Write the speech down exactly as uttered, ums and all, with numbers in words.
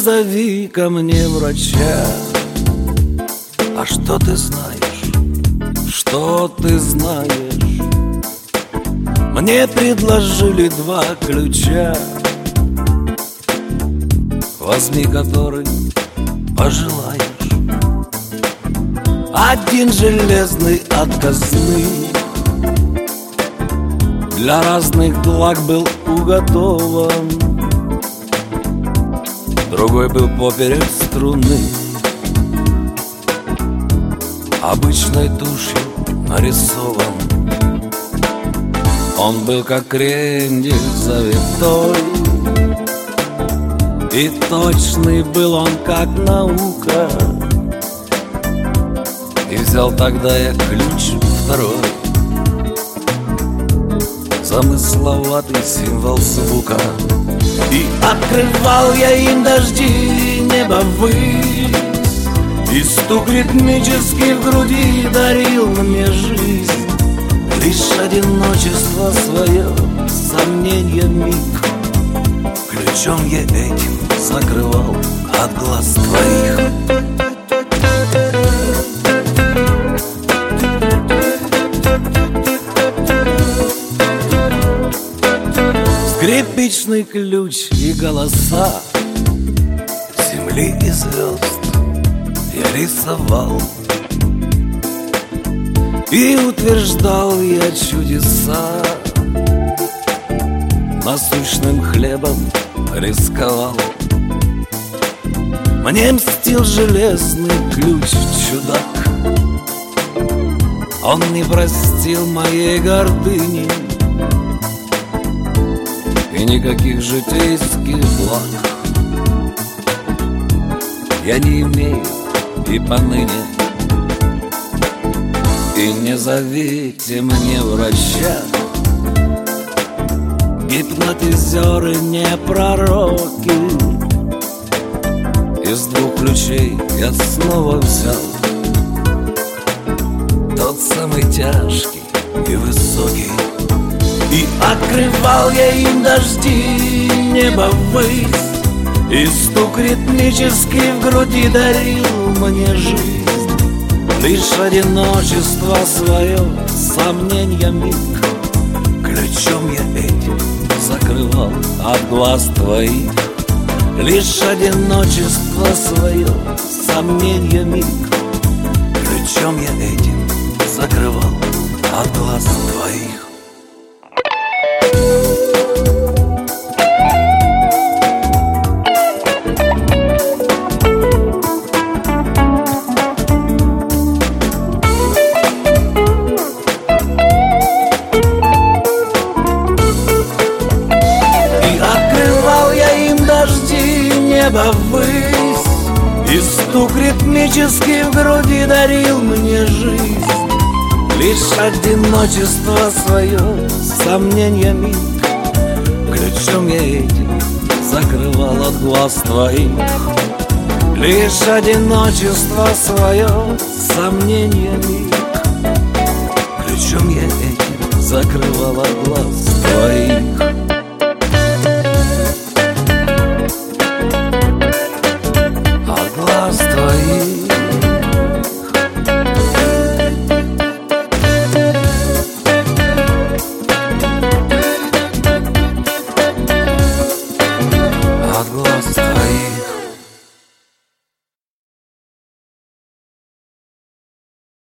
зови ко мне врача. А что ты знаешь, что ты знаешь? Мне предложили два ключа. Возьми, который пожелаешь. Один железный от казны, для разных благ был уготован. Другой был поперек струны, обычной тушью нарисован. Он был как крендель завитой, и точный был он как наука. И взял тогда я ключ второй, замысловатый символ звука. И открывал я им дожди неба ввысь, и стук ритмический в груди дарил мне жизнь. Лишь одиночество свое, сомненье миг, ключом я этим закрывал от глаз твоих. Скрипичный ключ и голоса земли и звезд я рисовал, и утверждал я чудеса, насущным хлебом рисковал. Мне мстил железный ключ чудак, он не простил моей гордыни и никаких житейских благ я не имею и поныне. И не зовите мне врача, гипнотизеры не пророки. Из двух ключей я снова взял тот самый тяжкий и высокий. И открывал я им дожди неба ввысь, и стук ритмический в груди дарил мне жизнь. Лишь одиночество свое, сомненья миг, ключом я этим закрывал от глаз твоих. Лишь одиночество свое, сомненья миг, ключом я этим закрывал от глаз твоих. Небо ввысь, и стук ритмический в груди дарил мне жизнь. Лишь одиночество свое, сомненья миг, ключом я этим закрывал от глаз твоих. Лишь одиночество свое, сомненья миг, ключом я этим закрывал от глаз твоих.